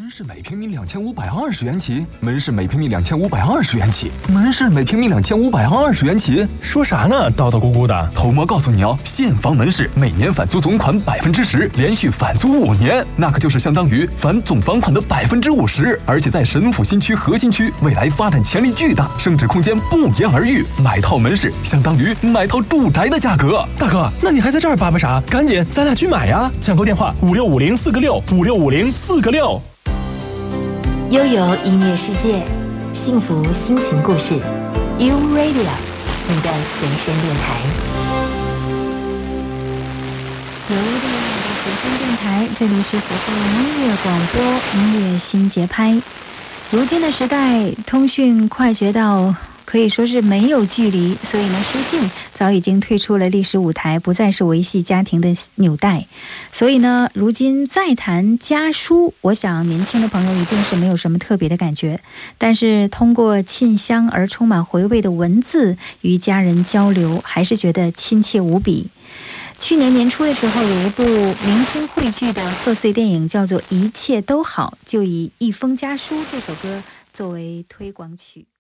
门市每平米2520元起，门市每平米2520元起，门市每平米2520元起。 说啥呢？叨叨咕咕的。 头模告诉你哦，现房门市每年返租总款10%，连续返租5年，那可就是相当于返总房款的50%。而且在神府新区核心区，未来发展潜力巨大，升值空间不言而喻。买套门市相当于买套住宅的价格。 大哥，那你还在这儿巴巴啥？赶紧，咱俩去买呀！抢购电话5650-4个6，5650-4个6。 悠游音乐世界，幸福心情故事 ，U Radio， 你的随身电台。 U Radio 的随身电台，这里是辅助音乐广播，音乐新节拍。如今的时代，通讯快捷到可以说是没有距离，所以呢，书信早已经退出了历史舞台，不再是维系家庭的纽带。所以呢，如今再谈家书，我想年轻的朋友一定是没有什么特别的感觉。但是通过沁香而充满回味的文字与家人交流，还是觉得亲切无比。去年年初的时候，有一部明星汇聚的贺岁电影叫做《一切都好》，就以《一封家书》这首歌作为推广曲。